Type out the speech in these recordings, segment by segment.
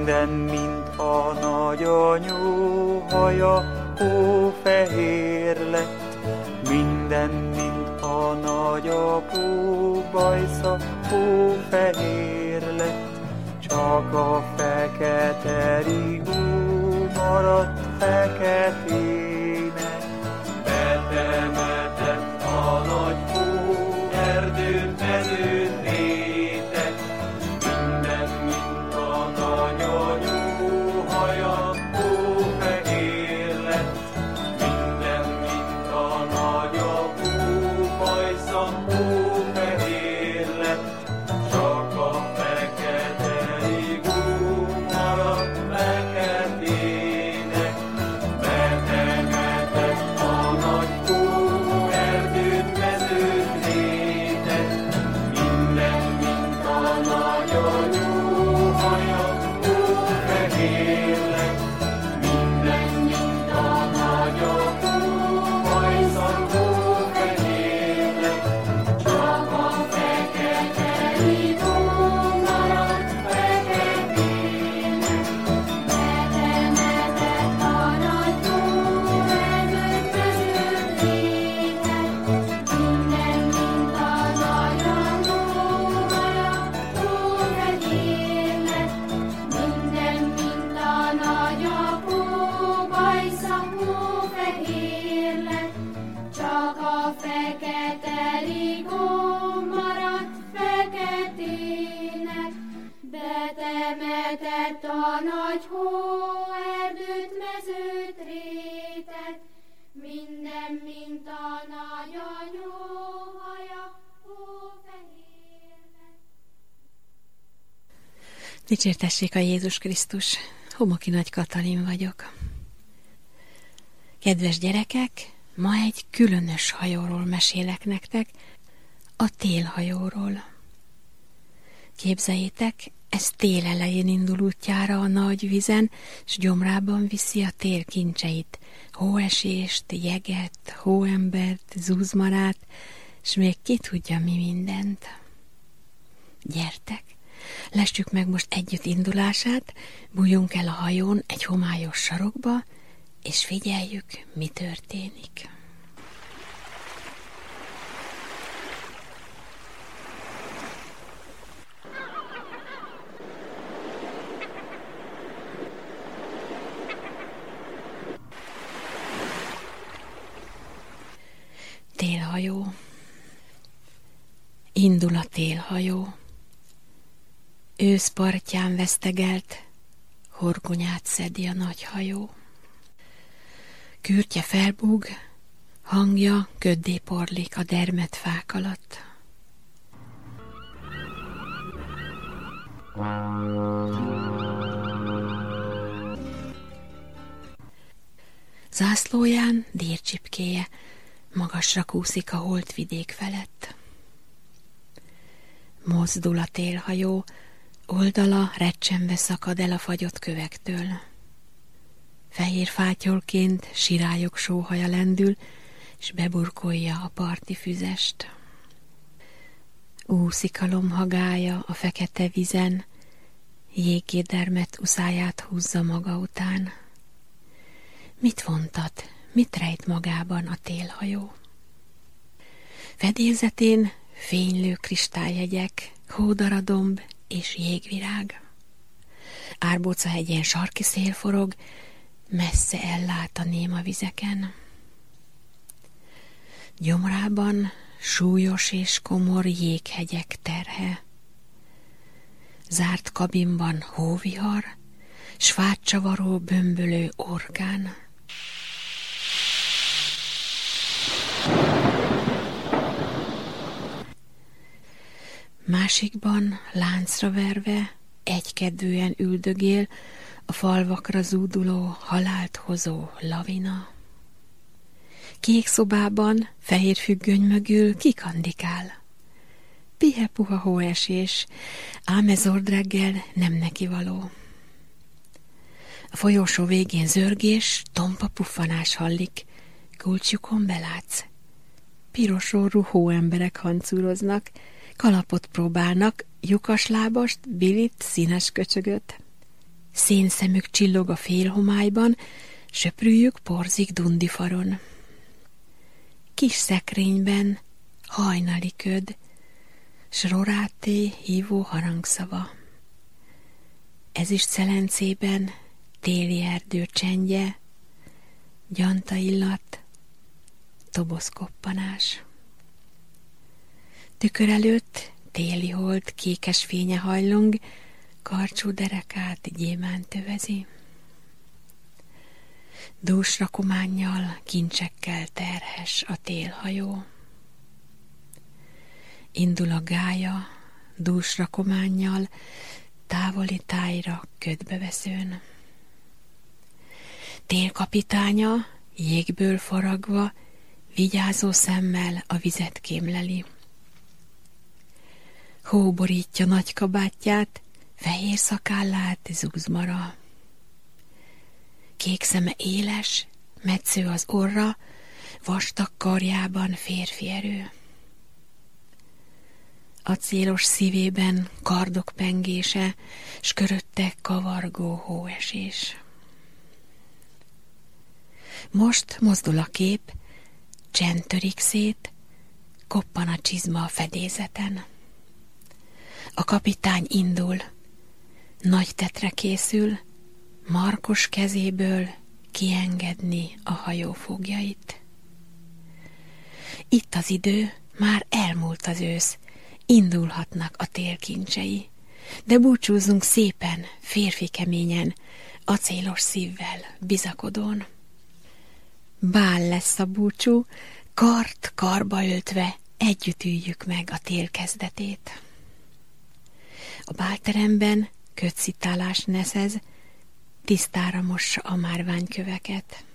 minden, mint a nagyanyó haja, hófehér lett. Minden, mint a nagyapó bajsza, hófehér lett. Csak a fekete rigó maradt feketének. Betemetett a nagy hóerdőt, mezőt, rétet. Minden, mint a nagyanyó haja, hófehér lett. Minden, mint a nagyapó bajsza, hófehér lett. Csak a fekete rigó maradt feketének. Betemetett a nagy hóerdőt, mezőt, rétet. Minden, mint a nagyanyó haja, hófehér lett. Minden, mint a nagyapó bajsza, hófehér lett. Csak a fekete rigó maradt feketének. Betemetett a nagy hóerdőt, mezőt, rétet. Minden, mint a nagyanyó haja, hófehér lett. Minden, mint a nagyapó bajsza, hófehér lett. Csak a fekete rigó maradt feketének. Betemetett a nagy hóerdőt, mezőt, rétet. Minden, mint a nagyanyó haja, hófehér lett. Dicsértessék a Jézus Krisztus! Homoki Nagy Katalin vagyok. Kedves gyerekek, ma egy különös hajóról mesélek nektek, a télhajóról. Képzeljétek, ez tél elején indul útjára a nagy vizen, s gyomrában viszi a tél kincseit, hóesést, jeget, hóembert, zuzmarát, s még ki tudja mi mindent. Gyertek, lessük meg most együtt indulását, bújjunk el a hajón egy homályos sarokba, és figyeljük, mi történik. Télhajó. Indul a télhajó. Őszpartján vesztegelt, horgonyát szedi a nagy hajó. Kürtje felbúg, hangja köddé porlik a dermedt fák alatt. Zászlóján dírcsipkéje magasra kúszik a holdvidék felett. Mozdul a télhajó, oldala recsenve szakad el a fagyott kövektől. Fehér fátyolként sirályok sóhaja lendül, s beburkolja a parti füzest. Úszik a lomhagája a fekete vizen, jéggé dermedt uszáját húzza maga után. Mit vontat, mit rejt magában a télhajó? Fedélzetén fénylő kristályhegyek, hódaradomb és jégvirág. Árbóca hegyén sarki szél forog, messze ellát a néma vizeken. Gyomrában súlyos és komor jéghegyek terhe. Zárt kabinban hóvihar, s fátcsavaró bömbölő orkán. Másikban láncra verve egykedvűen üldögél a falvakra zúduló, halált hozó lavina. Kék szobában, fehér függöny mögül kikandikál. Pihe-puha hóesés, ám ez ordreggel nem neki való. A folyósó végén zörgés, tompa puffanás hallik, kulcsjukon belátsz. Piros orrú hóemberek hancúroznak, kalapot próbálnak, lyukas lábast, bilit, színes köcsögöt. szénszemük csillog a félhomályban, söprűjük porzik dundifaron. Kis szekrényben hajnali köd, s roráté hívó harangszava. Ezüst szelencében téli erdő csendje, gyanta illat, toboszkoppanás. Tükör előtt téli hold kékes fénye hajlong, karcsú derekát gyémánt övezi. Dús rakománnyal, kincsekkel terhes a télhajó. Indul a gálya, dús rakománnyal, távoli tájra ködbe veszőn. Télkapitánya, jégből faragva, vigyázó szemmel a vizet kémleli. Hó borítja nagy kabátját, fehér szakállát zúzmara. Kék szeme éles, metsző az orra, vastag karjában férfi erő. Acélos szívében kardok pengése, s körötte kavargó hóesés. Most mozdul a kép, csend törik szét, koppan a csizma a fedélzeten. A kapitány indul, nagy tetre készül, markos kezéből kiengedni a hajó fogjait. Itt az idő, már elmúlt az ősz, indulhatnak a tél kincsei, de búcsúzzunk szépen, férfi keményen, acélos szívvel, bizakodón. Bál lesz a búcsú, kart karba öltve, együtt üljük meg a tél kezdetét. A bálteremben kötszitálás neszez, tisztára mossa a márványköveket.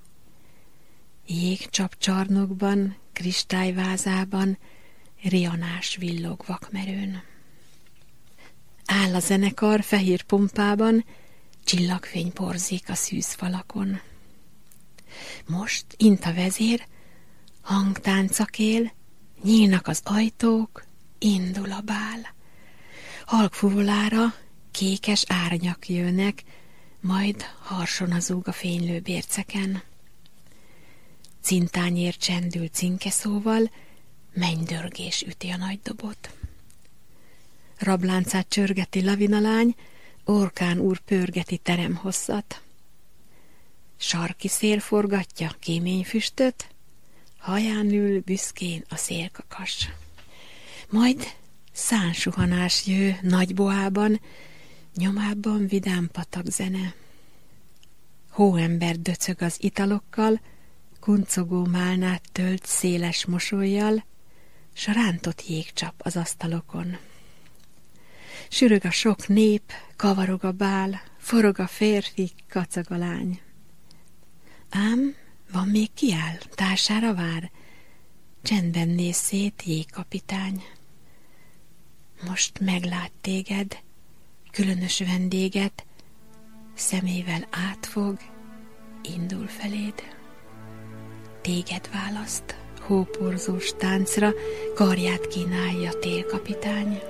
Jégcsapcsarnokban, kristályvázában rianás villog vakmerőn. Áll a zenekar fehér pompában, csillagfény porzik a szűzfalakon. Most int a vezér, hangtáncak él, nyílnak az ajtók, indul a bál. Halk fuvolára kékes árnyak jönnek, majd harson zúg a fénylő bérceken. Cintányér csendül cinkeszóval, mennydörgés üti a nagy dobot. Rabláncát csörgeti lavinalány, orkán úr pörgeti teremhosszat. Sarki szél forgatja kémény füstöt, haján ül büszkén a szélkakas. Majd szánsuhanás jő nagy boában, nyomában vidám patak zene. Hóember döcög az italokkal, kuncogó málnát tölt széles mosollyal, s a rántott jégcsap az asztalokon. Sürög a sok nép, kavarog a bál, forog a férfi, kacag a lány. Ám van még kiáll, társára vár, csendben néz szét jégkapitány. Most meglát téged, különös vendéget, szemével átfog, indul feléd. Téged választ, hóporzós táncra, karját kínálja télkapitány.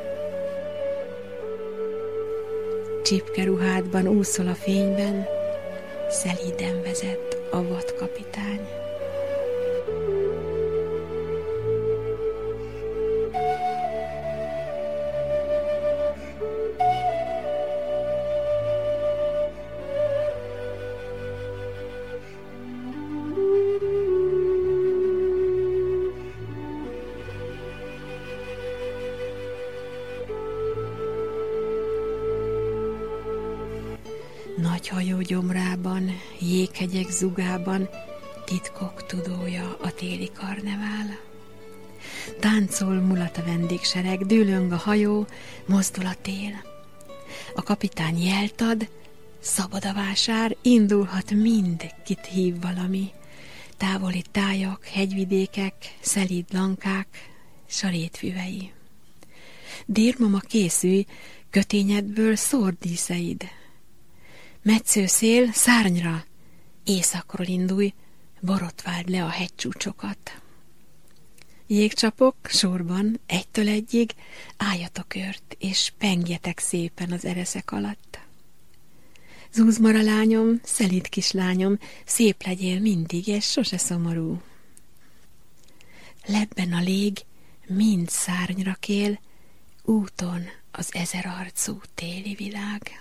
Csipkeruhádban úszol a fényben, szelíden vezet a vadkapitány. Nagy hajó gyomrában, jéghegyek zugában, titkok tudója a téli karnevál. Táncol, mulat a vendégsereg, dűlöng a hajó, mozdul a tél. A kapitány jelt ad, szabad a vásár, indulhat mind, kit hív valami. Távoli tájak, hegyvidékek, szelíd lankák, s a rétfüvei. Dérmama készülj, kötényedből szórdíszeid. Metsző szél, szárnyra, északról indulj, borotváld le a hegycsúcsokat. Jégcsapok sorban, egytől egyig, álljatok ört, és pengjetek szépen az ereszek alatt. Zúzmara lányom, szelíd kislányom, szép legyél mindig, és sose szomorú. Lebben a lég, mind szárnyra kél, úton az ezerarcú téli világ.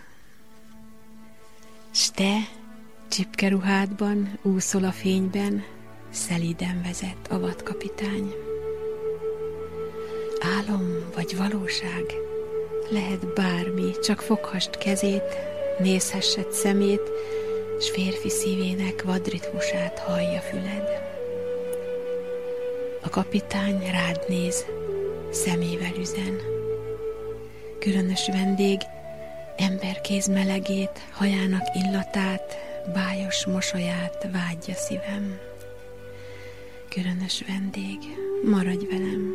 S te, csipkeruhádban, úszol a fényben, szelíden vezet a vadkapitány. Álom vagy valóság, lehet bármi, csak foghast kezét, nézhessed szemét, s férfi szívének vadritmusát hallja füled. A kapitány rád néz, szemével üzen. Különös vendég, emberkéz melegét, hajának illatát, bájos mosolyát vágyja szívem. Különös vendég, maradj velem.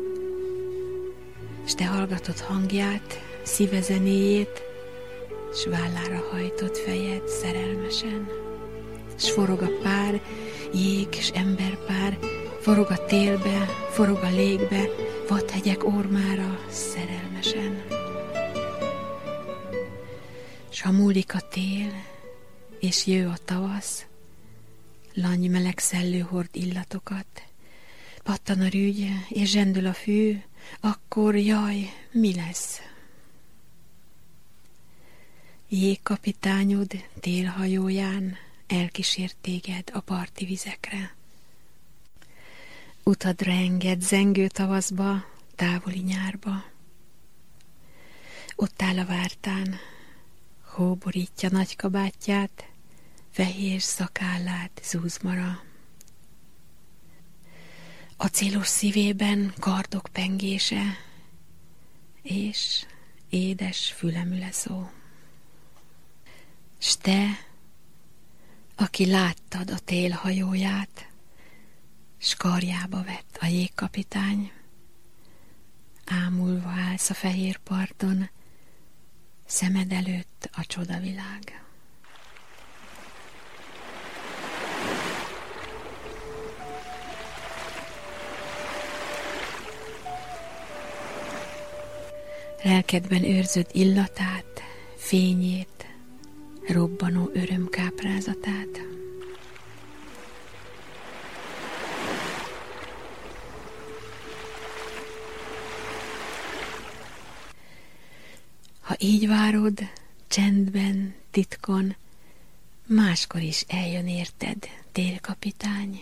S te hallgatod hangját, szíve zenéjét, s vállára hajtott fejed szerelmesen. S forog a pár, jég s emberpár, forog a télbe, forog a légbe, vadhegyek ormára szerelmesen. S ha múlik a tél, és jő a tavasz, langy meleg szellő hord illatokat, pattan a rügy, és zsendül a fű, akkor jaj, mi lesz? Jégkapitányod télhajóján elkísért téged a parti vizekre. Utadra enged zengő tavaszba, távoli nyárba. Ott áll a vártán, hó borítja nagy kabátját, fehér szakállát zúzmara. Acélos szívében kardok pengése, és édes fülemüle szó. S te, aki láttad a télhajóját, s karjába vett a jégkapitány, ámulva állsz a fehér parton, szemed előtt a csodavilág. Lelkedben őrzöd illatát, fényét, robbanó örömkáprázatát. Ha így várod, csendben, titkon, máskor is eljön érted, télkapitány.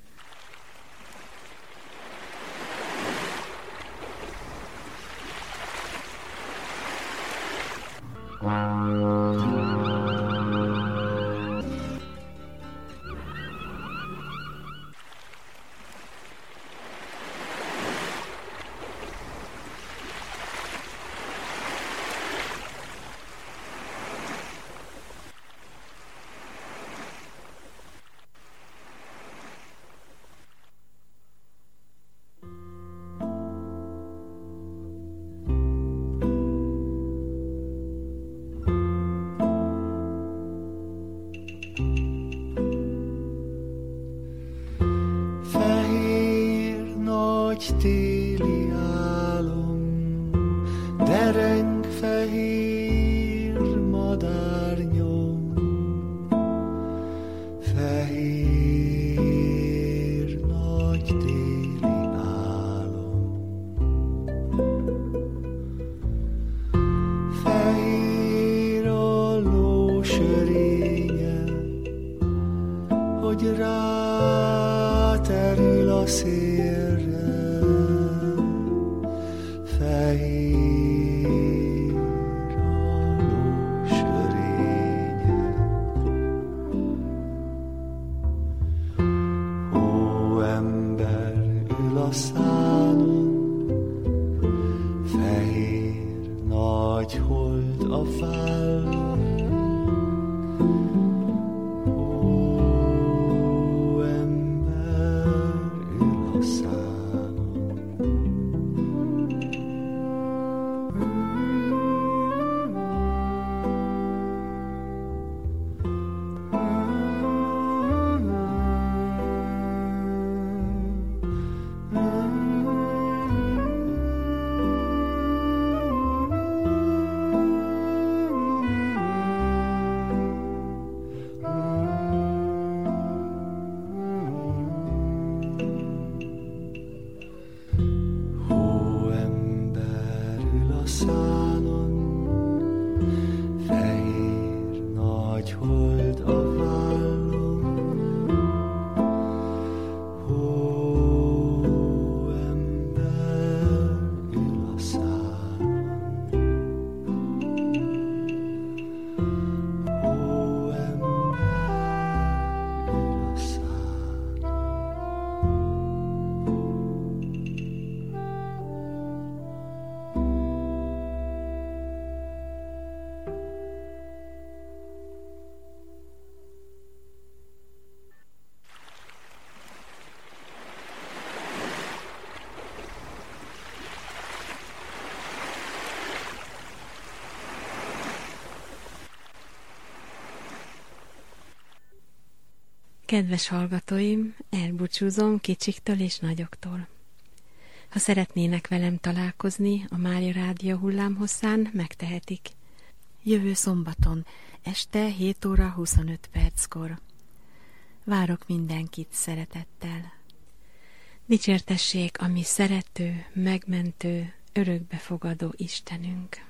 Téli álom, dereng fehér madárnyom, fehér nagy téli álom, fehér a lósörénye, hogy ráterül a szélre. Fehér a lósörénye, hóember ül a szánon, fehér nagy hold a vállon, hóember ül a szánon. hold a vállon, hóember ül a szálon, hóember ül a szálon. Kedves hallgatóim, elbúcsúzom kicsiktől és nagyoktól. Ha szeretnének velem találkozni a Mária Rádió hullámhosszán, megtehetik. Jövő szombaton, este 7 óra 25 perckor. Várok mindenkit szeretettel. Dicsértessék a mi szerető, megmentő, örökbefogadó Istenünk.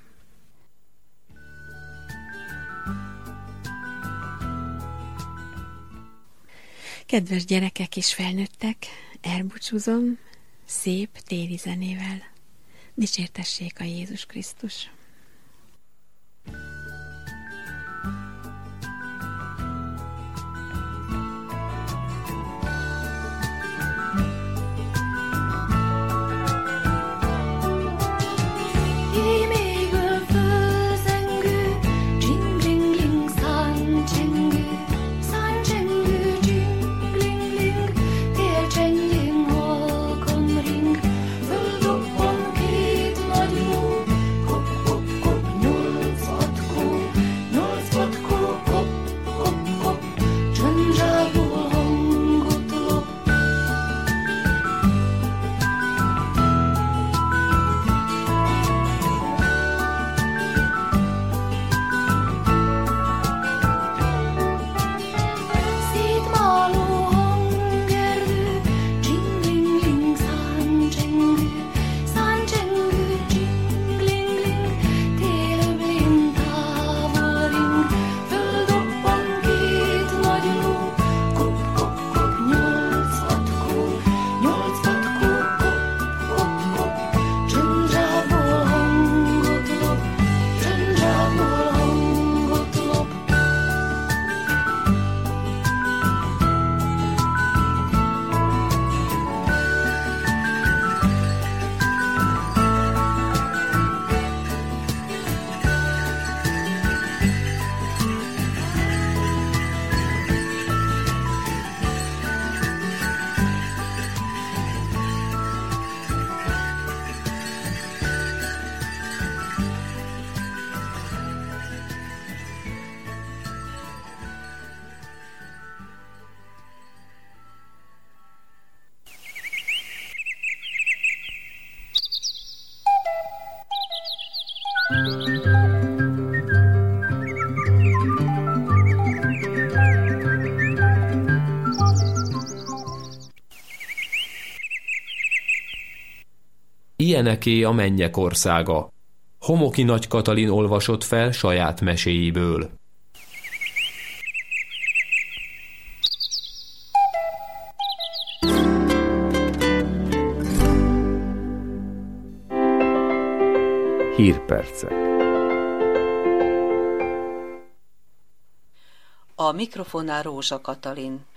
Kedves gyerekek és felnőttek, elbúcsúzom szép téli zenével. Dicsértessék a Jézus Krisztus! Ilyeneké a mennyek országa. Homoki Nagy Katalin olvasott fel saját meséiből. Hírpercek. A mikrofonnál Rózsa Katalin.